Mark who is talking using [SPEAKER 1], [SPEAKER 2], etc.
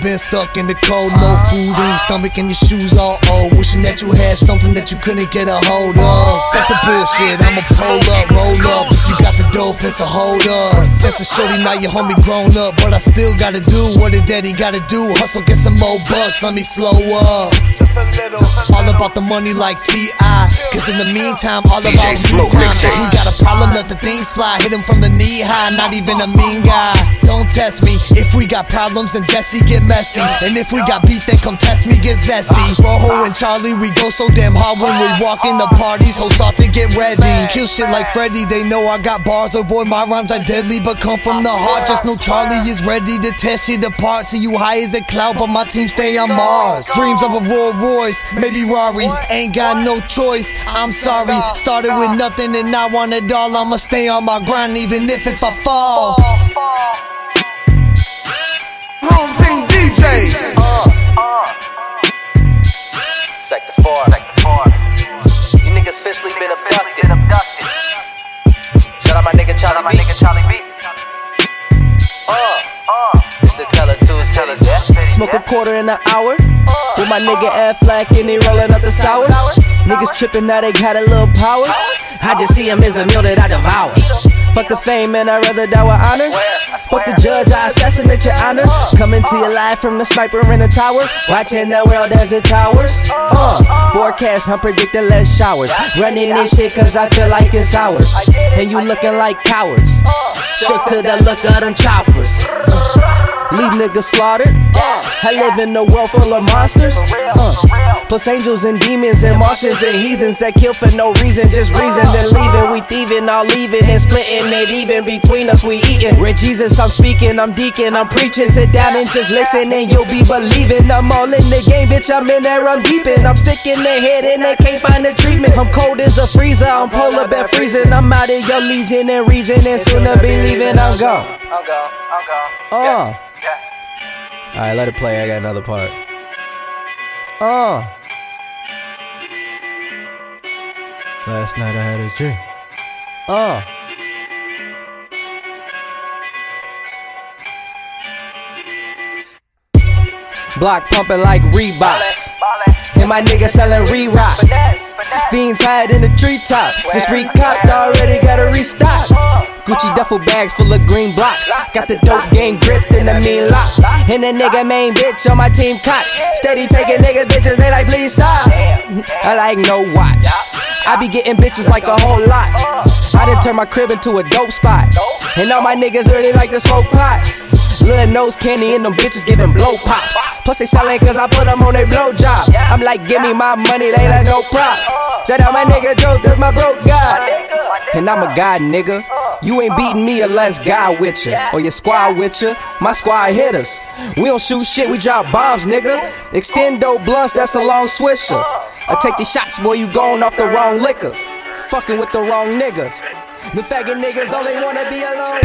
[SPEAKER 1] been stuck in the cold, no food in your stomach and your shoes all old. Wishing that you had something that you couldn't get a hold of. That's the bullshit, I'ma pull up, roll up. If you got the dope, it's a hold up. Since a shorty, now your homie grown up, but I still gotta do what a daddy gotta do. Hustle, get some more bucks, let me slow up. Just a little. All about the money like T.I. Cause in the meantime, all about me time. If you got a problem, let the things fly. Hit him from the knee high, not even a mean guy. Don't test me. If we got problems, then Jesse get messy. And if we got beef, then come test me, get zesty. Rojo and Charlie, we go so damn hard when we walk in the parties. Hoes start to get ready. Kill shit like Freddy, they know I got bars. Oh boy, my rhymes are deadly, but come from the heart. Just know Charlie is ready to tear shit apart. See you high as a cloud, but my team stay on Mars. Dreams of a Rolls Royce, maybe Rari. Ain't got no choice, I'm sorry. Started with nothing and I want it all. I'ma stay on my grind even if I fall.
[SPEAKER 2] Home team DJs.
[SPEAKER 3] Sector 4. You niggas officially been abducted. Shout out my nigga Charlie B. It's the Teller 2 Cities, yeah?
[SPEAKER 4] Smoke a quarter in an hour with my nigga Aflac and he rollin' up the sour. Niggas trippin' now they got a little power. I just see him as a meal that I devour. Fuck the fame and I'd rather die with honor. Fuck the judge, I assassinate your honor. Coming to your life from the sniper in the tower. Watching the world as it towers. Forecast, I'm predicting less showers. Running this shit cause I feel like it's ours. And you looking like cowards. Shook to the look of them choppers. Leave niggas slaughtered. I live in a world full of monsters. Plus angels and demons and Martians and heathens that kill for no reason, just reason. Then leaving, we thieving, all leaving and splitting it even. Between us we eating. With Jesus I'm speaking, I'm deacon, I'm preaching. Sit down and just listen and you'll be believing. I'm all in the game, bitch, I'm in there, I'm deep in. I'm sick in the head and they can't find the treatment. I'm cold as a freezer, I'm polar bear freezing. I'm out of your legion and reason and soon to be leaving, I'm gone. Alright, let it play, I got another part. Last night I had a dream. Block pumping like Reeboks. And my nigga selling re-rock. Fiends hide in the treetops. Just recopped, already gotta restock. Gucci duffel bags full of green blocks. Got the dope game gripped in the mean lock. And the nigga main bitch on my team cock. Steady taking nigga bitches, they like please stop. I like no watch. I be getting bitches like a whole lot. I done turned my crib into a dope spot. And all my niggas really like to smoke pot. Little nose candy and them bitches giving blow pops. Plus they sellin' cause I put them on they blow job. I'm like, give me my money, they like no prop. Shout out my nigga Joe, that's my broke guy. And I'm a god, nigga. You ain't beating me unless God with ya, or your squad with ya. My squad hit us. We don't shoot shit, we drop bombs, nigga. Extendo blunts, that's a long swisher. I take the shots, boy, you going off the wrong liquor. Fucking with the wrong nigga. The faggot niggas only wanna be alone.